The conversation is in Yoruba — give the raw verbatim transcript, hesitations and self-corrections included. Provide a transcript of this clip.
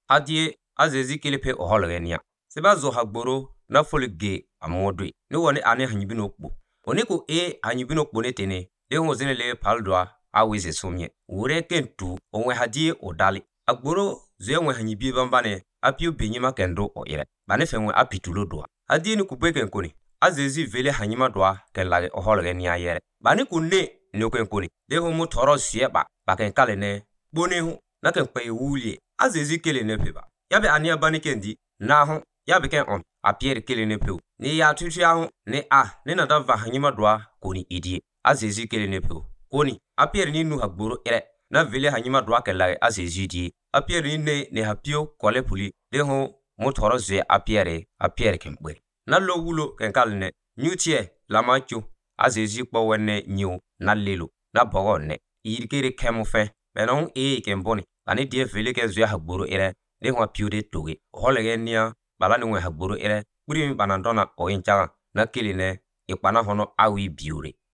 hadie azezi kelepe oholgenia seba zo hagboro na folge amodwe ni woni ane hanyibinokpo oniko e hanyibinokpo netene de hozine le paldwa aweze somye wure kentu onwe hadie odali agboro zo enwe hanyibi bambane apio benyima kendo o ire bane fenwe apitulo doa hadie ni kubeke nkoni azezi vele hanyima doa kelage oholgenia yere bane kunne nyoken koni de homo toro sieba baken kalene bonehu na ken pe wulie azezi kele nepeba yabe ania bani kendi na ho yabe ken on apiere kele nepu ni ya tutu ya ho ni a ni na dava hanyima doa koni idie azezi kele nepu koni apiere ni nu hagboro ire na vele hanyima doa kelage azezi die apiere ni ne ne hapio kole puli de ho motoro ze apiere apiere kembe na lo wulo ken kalne nyutie lamacho azezi kpo wenne nyu na lelo na bogonne yirkere kemufe benon e kemboni ani die vele ke zo hagboro ire de ho piude toge holegenia bala ni we hagboro ire buri banandona o incha na keline ipana hono awi biure